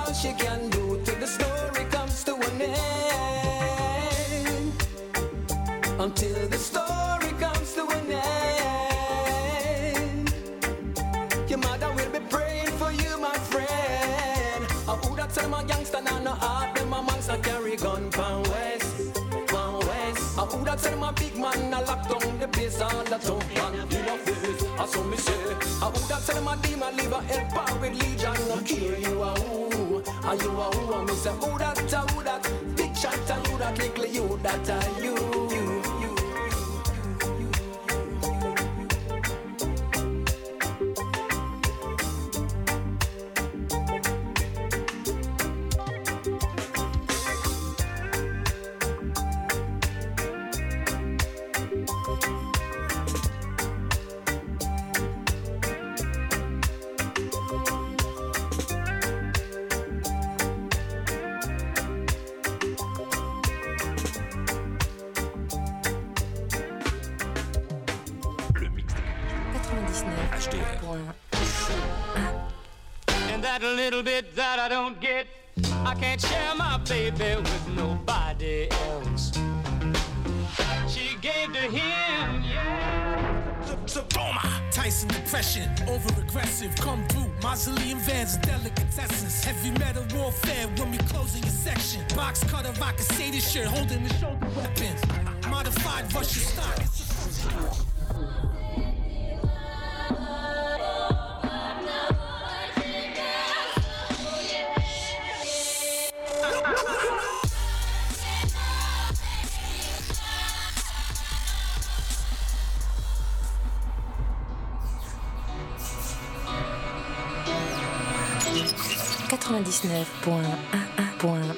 all she can do till the story comes to an end. Until the story comes to an end. Your mother will be praying for you, my friend. Who that tell them a gangster now no heart, them a monster carry gun from west. Who that tell them a big man a lock down the place all the town and in a face. So me say, who that tell them a demon live a helper with legion. No care you a who, and you a who. And me say, who that, big shot and you that little you that are you. And that little bit that I don't get, I can't share my baby with nobody else. She gave to him, yeah. Tyson depression, over aggressive, come through. Mausoleum vans, delicatessens. Heavy metal warfare when we closing your section. Box cutter, I can say this shirt, holding the shoulder weapons. Modified Russian stock. 99.1.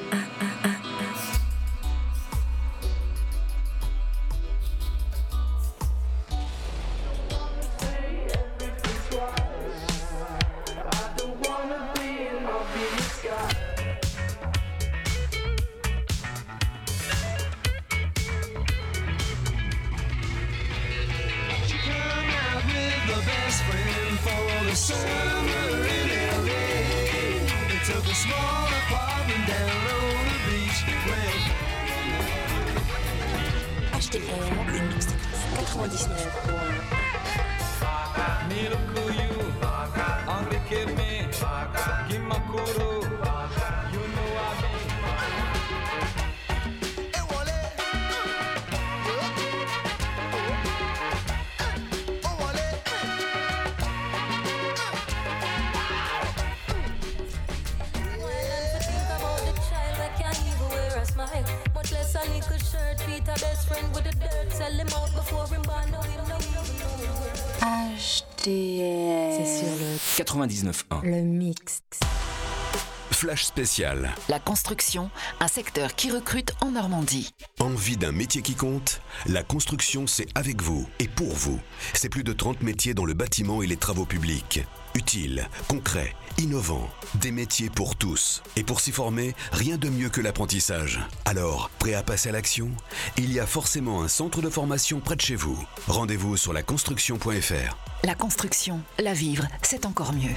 C'est sur le 99.1. Le mix. Flash spécial. La construction, un secteur qui recrute en Normandie. Envie d'un métier qui compte ? La construction, c'est avec vous et pour vous. C'est plus de 30 métiers dans le bâtiment et les travaux publics. Utiles, concrets, innovants. Des métiers pour tous. Et pour s'y former, rien de mieux que l'apprentissage. Alors, prêt à passer à l'action ? Il y a forcément un centre de formation près de chez vous. Rendez-vous sur laconstruction.fr. La construction, la vivre, c'est encore mieux.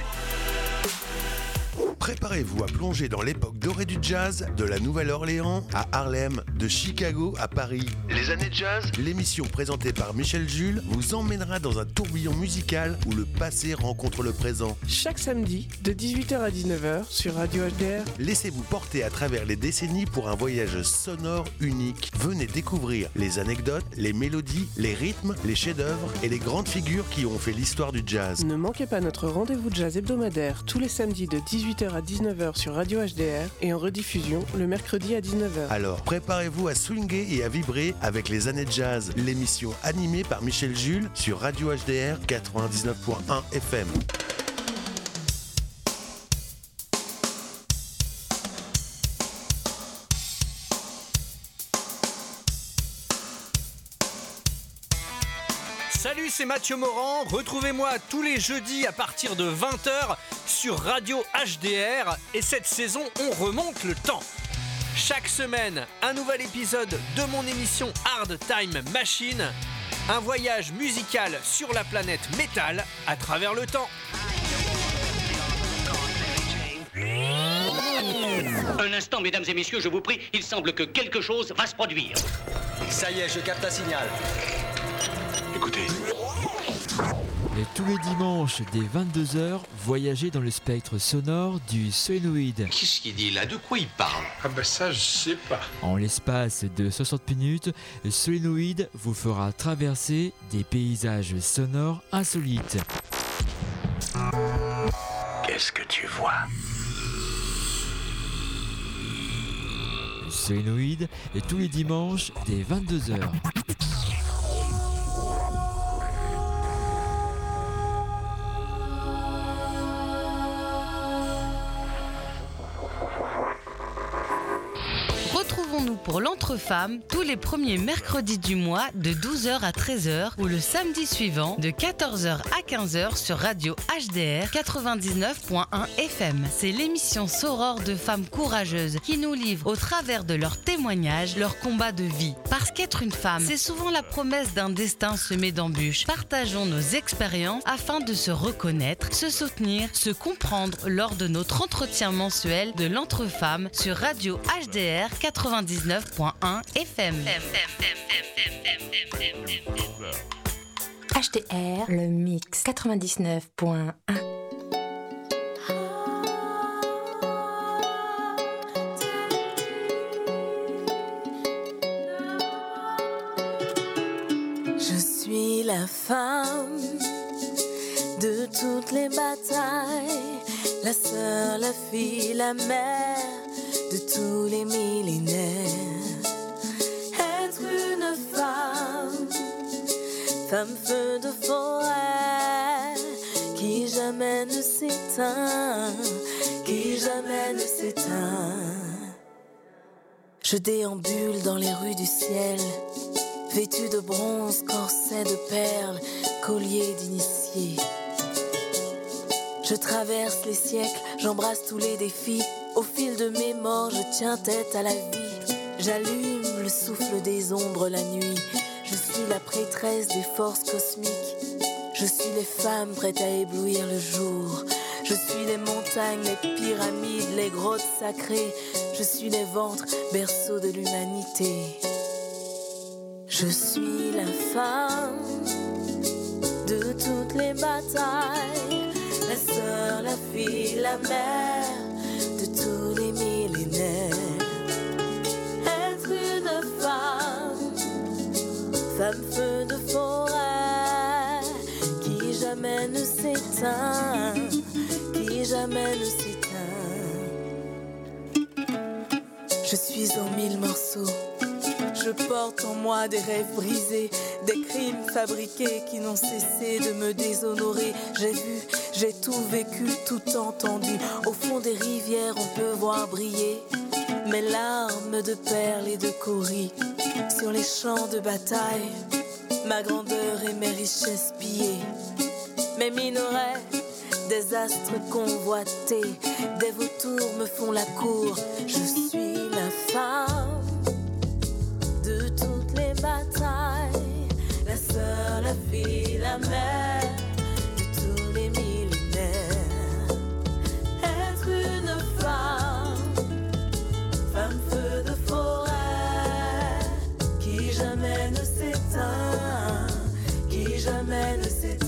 Préparez-vous à plonger dans l'époque dorée du jazz, de la Nouvelle-Orléans à Harlem, de Chicago à Paris. Les années jazz, l'émission présentée par Michel Jules vous emmènera dans un tourbillon musical où le passé rencontre le présent. Chaque samedi, de 18h à 19h sur Radio HDR. Laissez-vous porter à travers les décennies pour un voyage sonore unique. Venez découvrir les anecdotes, les mélodies, les rythmes, les chefs-d'œuvre et les grandes figures qui ont fait l'histoire du jazz. Ne manquez pas notre rendez-vous jazz hebdomadaire tous les samedis de 18h à 19h sur Radio HDR et en rediffusion le mercredi à 19h. Alors préparez-vous à swinguer et à vibrer avec les années jazz, l'émission animée par Michel Jules sur Radio HDR 99.1 FM. Salut, c'est Mathieu Morand. Retrouvez-moi tous les jeudis à partir de 20h sur Radio HDR. Et cette saison, on remonte le temps. Chaque semaine, un nouvel épisode de mon émission Hard Time Machine. Un voyage musical sur la planète métal à travers le temps. Un instant, mesdames et messieurs, je vous prie, il semble que quelque chose va se produire. Ça y est, je capte un signal. Écoutez. Et tous les dimanches, dès 22h, voyagez dans le spectre sonore du solénoïde. Qu'est-ce qu'il dit là? De quoi il parle? Ah ben ça, je sais pas. En l'espace de 60 minutes, le solénoïde vous fera traverser des paysages sonores insolites. Qu'est-ce que tu vois? Le solénoïde est tous les dimanches, dès 22h. Retrouvons-nous pour l'Entre-Femmes tous les premiers mercredis du mois de 12h à 13h ou le samedi suivant de 14h à 15h sur Radio HDR 99.1 FM. C'est l'émission Soror de femmes courageuses qui nous livrent au travers de leurs témoignages leur combat de vie. Parce qu'être une femme, c'est souvent la promesse d'un destin semé d'embûches. Partageons nos expériences afin de se reconnaître, se soutenir, se comprendre lors de notre entretien mensuel de l'Entre-Femmes sur Radio HDR 99.1 FM. HDR, le mix 99.1. Je suis la femme de toutes les batailles, la sœur, la fille, la mère de tous les millénaires. Être une femme, femme feu de forêt, qui jamais ne s'éteint, qui jamais ne s'éteint. Je déambule dans les rues du ciel, vêtue de bronze, corset de perles, collier d'initié. Je traverse les siècles, j'embrasse tous les défis. Au fil de mes morts, je tiens tête à la vie. J'allume le souffle des ombres la nuit. Je suis la prêtresse des forces cosmiques. Je suis les femmes prêtes à éblouir le jour. Je suis les montagnes, les pyramides, les grottes sacrées. Je suis les ventres, berceaux de l'humanité. Je suis la femme de toutes les batailles, la sœur, la fille, la mère de tous les millénaires. Être une femme, femme feu de forêt, qui jamais ne s'éteint, qui jamais ne s'éteint. Je suis en 1000 morceaux. Je porte en moi des rêves brisés, des crimes fabriqués qui n'ont cessé de me déshonorer. J'ai vu, j'ai tout vécu, tout entendu. Au fond des rivières, on peut voir briller mes larmes de perles et de coris. Sur les champs de bataille, ma grandeur et mes richesses pillées. Mes minerais, des astres convoités, des vautours me font la cour. Je suis la femme de toutes les batailles, la sœur, la fille, la mère de tous les millénaires. Être une femme, femme feu de forêt, qui jamais ne s'éteint, qui jamais ne s'éteint.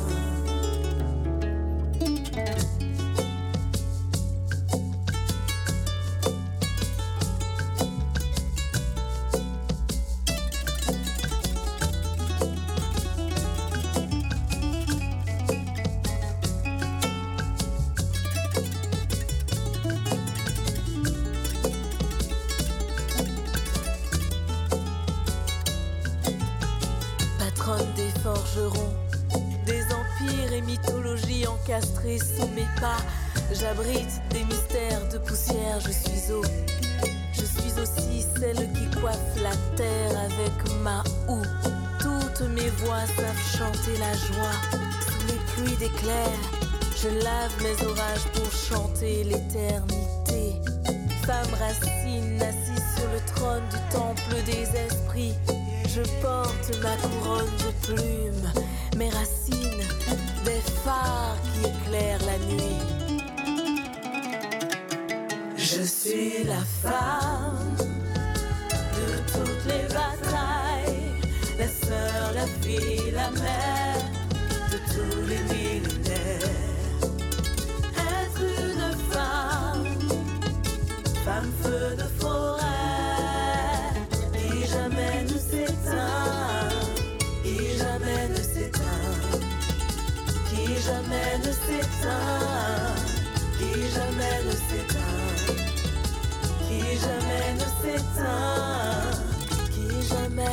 Des forgerons, des empires et mythologies encastrées sous mes pas. J'abrite des mystères de poussière, je suis eau. Je suis aussi celle qui coiffe la terre avec ma houe. Toutes mes voix savent chanter la joie. Sous les pluies d'éclairs, je lave mes orages pour chanter l'éternité. Femme racine assise sur le trône du temple des esprits. Je porte ma couronne de plumes, mes racines, des phares qui éclairent la nuit. Je suis la femme de toutes les batailles, la sœur, la fille, la mère de tous les millénaires. Être une femme, femme feu de forêt, qui jamais ne s'éteint, qui jamais ne s'éteint, qui jamais ne s'éteint, qui jamais ne s'éteint, qui jamais ne s'éteint, qui jamais.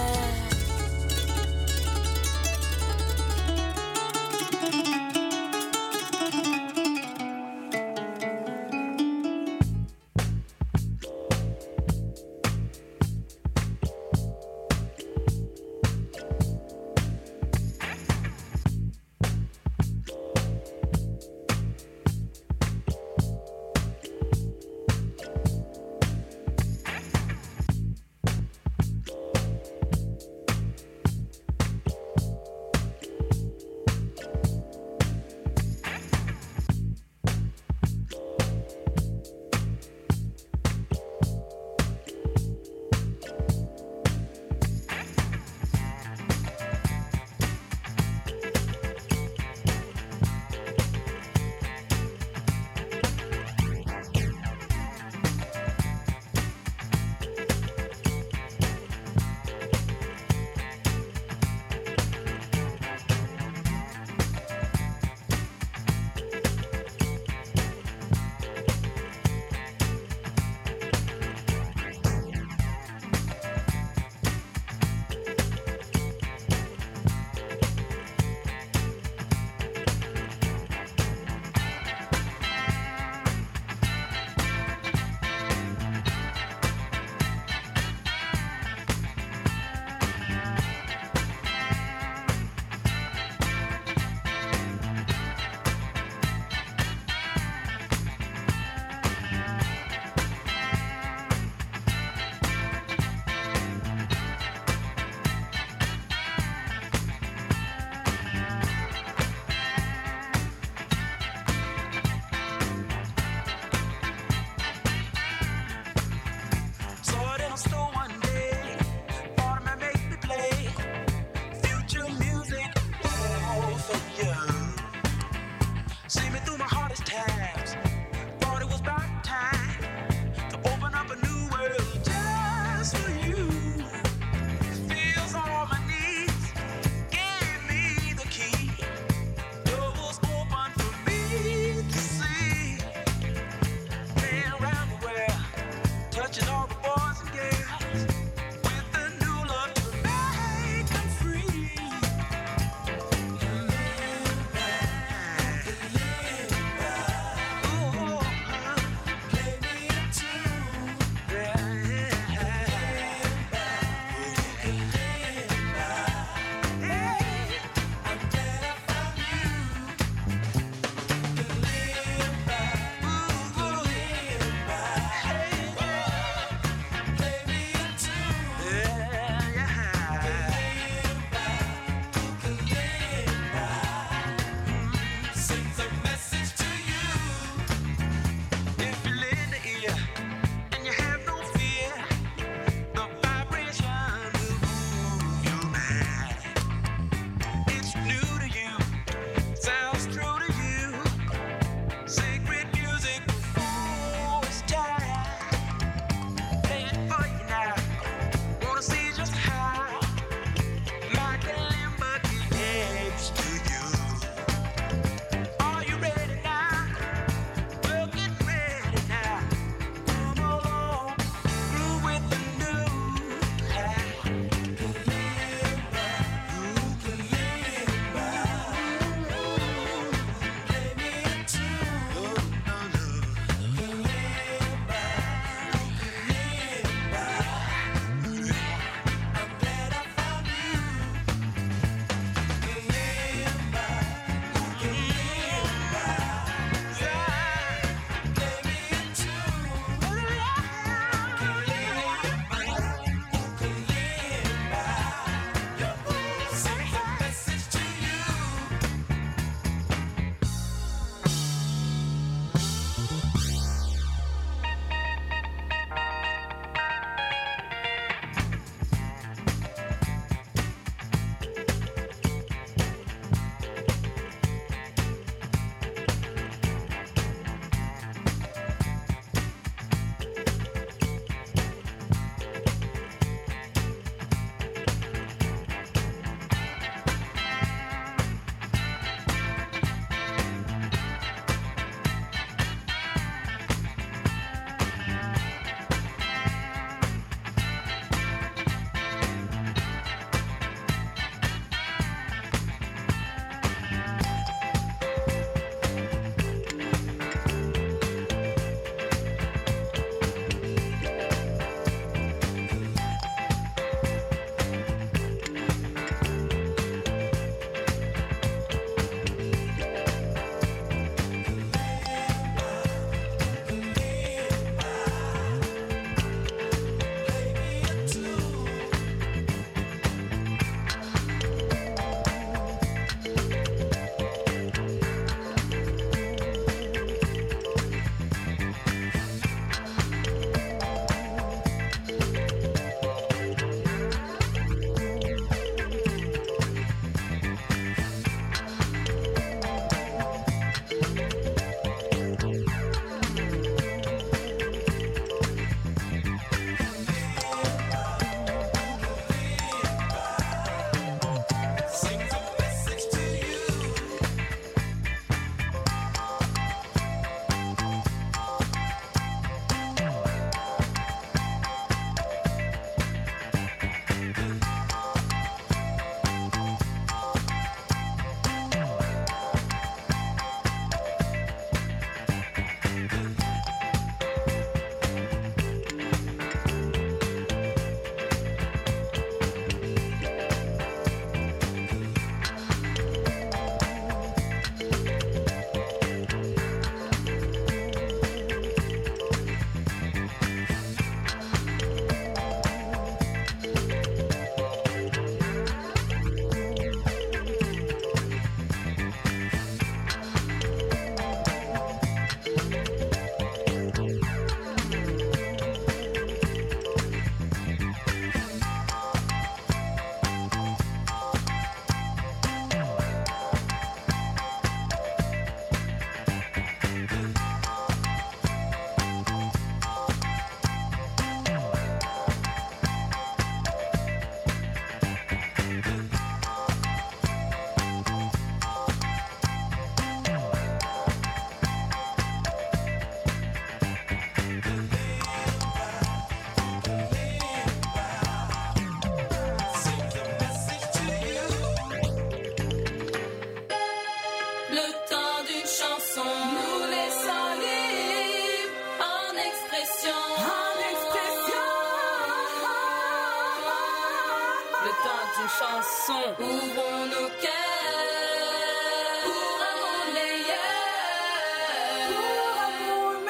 chanson. Ouvrons nos cœurs pour un monde meilleur. Pour un monde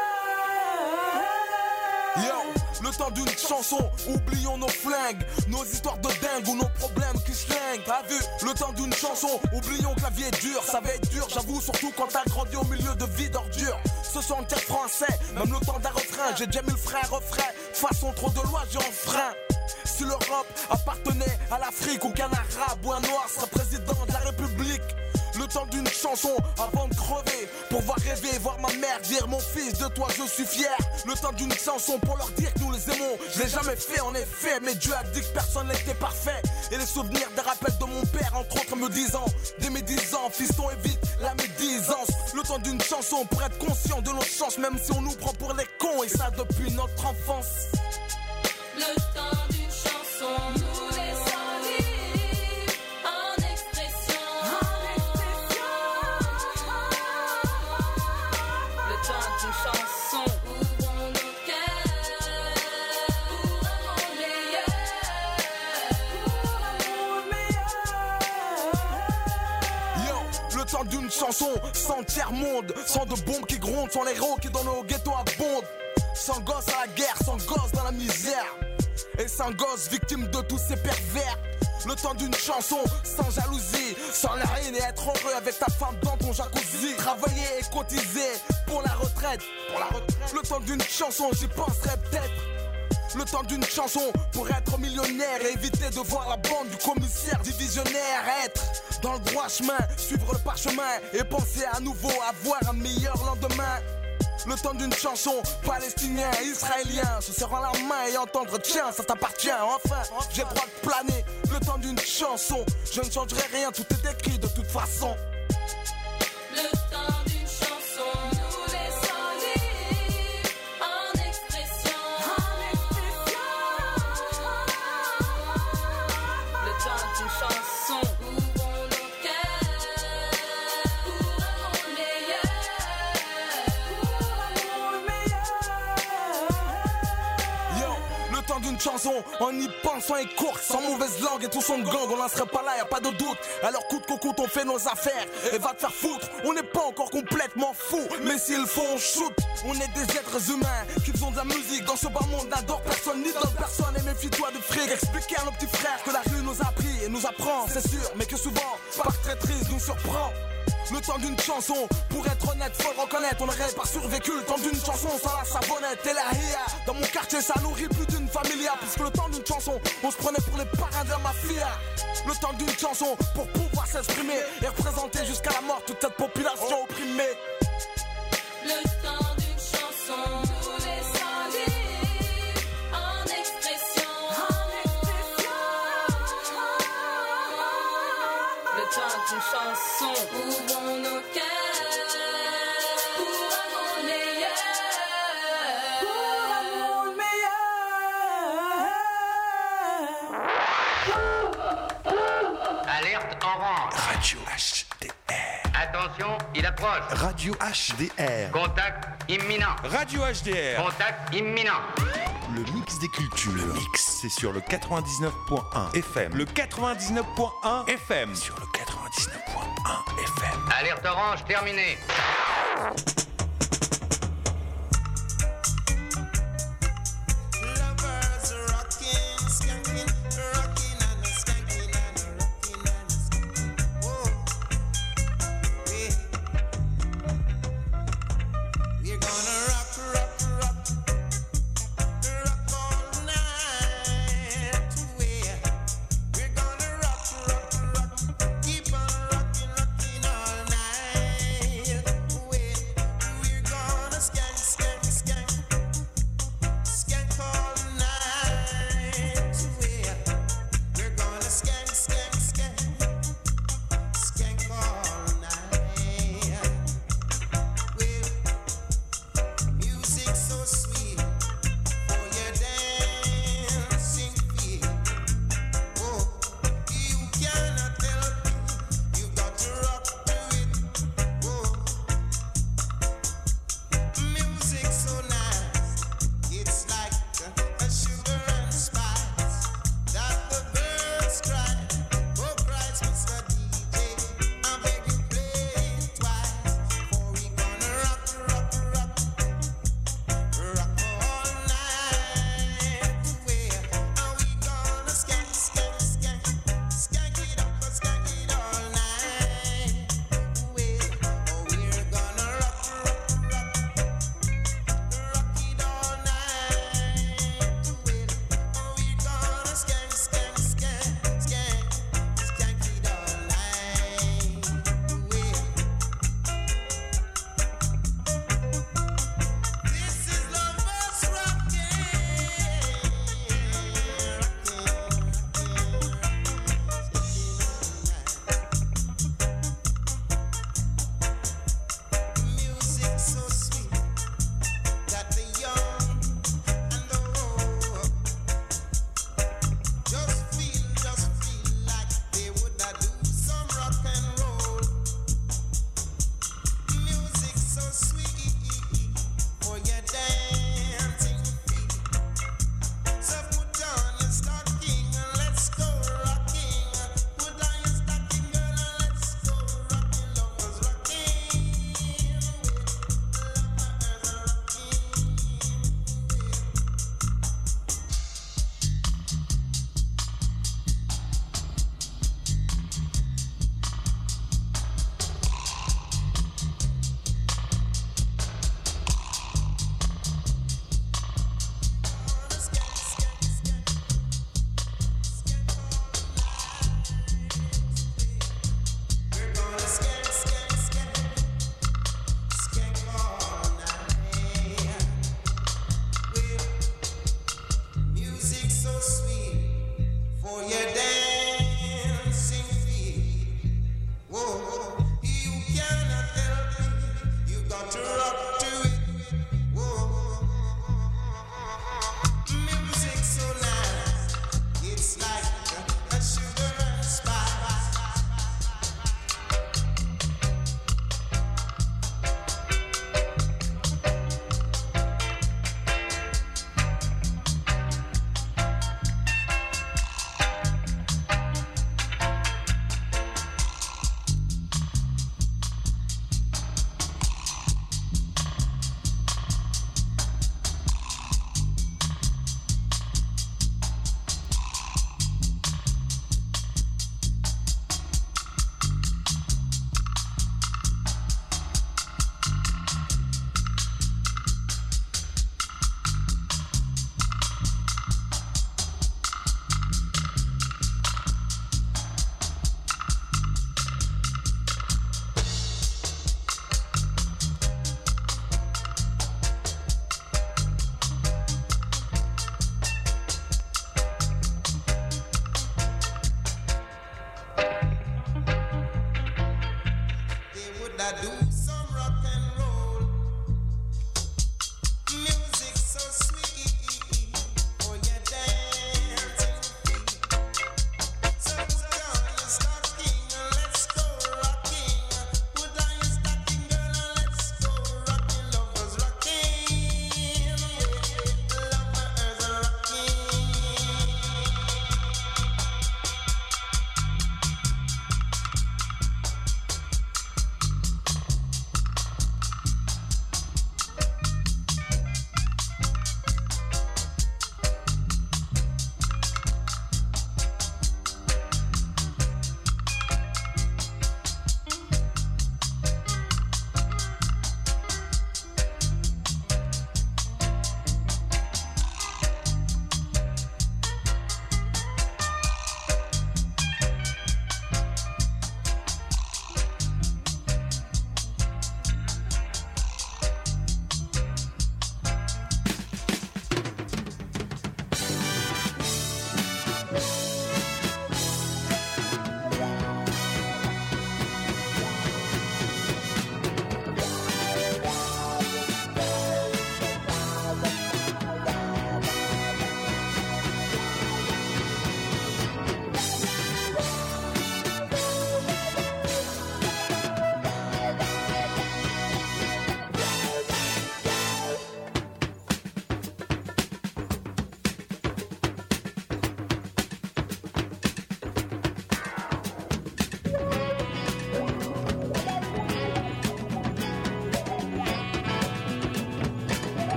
meilleur. Yo, le temps d'une chanson, oublions nos flingues, nos histoires de dingue ou nos problèmes qui schlinguent. T'as vu, le temps d'une chanson, oublions que la vie est dure. Ça va être dur, j'avoue, surtout quand t'as grandi au milieu de vie d'ordures. Ce sont quatre français, même le temps d'un refrain. J'ai déjà mis le frein, refrain. De façon trop de lois, j'ai enfreint. Si l'Europe appartenait à l'Afrique, aucun arabe ou un noir serait président de la République. Le temps d'une chanson avant de crever, pour voir rêver, voir ma mère dire mon fils, de toi je suis fier. Le temps d'une chanson pour leur dire que nous les aimons. Je l'ai jamais fait en effet, mais Dieu a dit que personne n'était parfait. Et les souvenirs des rappels de mon père, entre autres me disant, dès mes 10 ans, fiston évite la médisance. Le temps d'une chanson pour être conscient de nos chances, même si on nous prend pour les cons, et ça depuis notre enfance. Le temps d'une chanson nous laissons vivre en expression. Le temps d'une chanson, ouvrons nos cœurs pour un monde meilleur. Yo, le temps d'une chanson, sans tiers-monde, sans de bombes qui grondent, sans les héros qui dans nos ghettos abondent. Sans gosse à la guerre, sans gosse dans la misère. Et sans gosse victime de tous ces pervers. Le temps d'une chanson, sans jalousie, sans la haine et être heureux avec ta femme dans ton jacuzzi. Travailler et cotiser pour la retraite. Le temps d'une chanson, j'y penserai peut-être. Le temps d'une chanson pour être millionnaire et éviter de voir la bande du commissaire divisionnaire. Être dans le droit chemin, suivre le parchemin et penser à nouveau avoir un meilleur lendemain. Le temps d'une chanson, palestinien, israélien, se serrant la main et entendre tiens, ça t'appartient. Enfin, j'ai le droit de planer. Le temps d'une chanson, je ne changerai rien, tout est écrit de toute façon. Le temps d'une chanson nous laissons vivre en expression. Le temps d'une chanson, ouvrons nos cœurs pour un monde meilleur. Yo, le temps d'une chanson, en y pensant est court, sans mauvaise langue et tout son gang, on n'en serait pas là, y a pas de doute. Alors coûte que coûte, on fait nos affaires et va te faire foutre. On n'est pas encore complètement fou, mais s'il faut on shoot. On est des êtres humains qui font de la musique. Dans ce bas monde n'adore personne ni donne personne. Et méfie-toi du fric. Expliquer à nos petits frères que la rue nous a appris et nous apprend, c'est sûr, mais que souvent, par traîtrise nous surprend. Le temps d'une chanson, pour être honnête, faut le reconnaître, on n'aurait pas survécu. Le temps d'une chanson sans la savonnette et la ria. Dans mon quartier, ça nourrit plus d'une familia. Puisque le temps d'une chanson, on se prenait pour les parrains de la mafia. Le temps d'une chanson, pour pouvoir s'exprimer et représenter jusqu'à la mort toute cette population opprimée. Le temps d'une chanson nous laissons vivre en expression. Le temps d'une chanson, ouvrons nos cœurs pour un monde meilleur. Pour un monde meilleur. Alerte orange. Radio HDR. Attention, il approche. Radio HDR. Contact imminent. Radio HDR. Contact imminent. Le mix des cultures. Le mix, c'est sur le 99.1 FM. Le 99.1 FM. Sur le 99.1 FM. Alerte orange terminée. So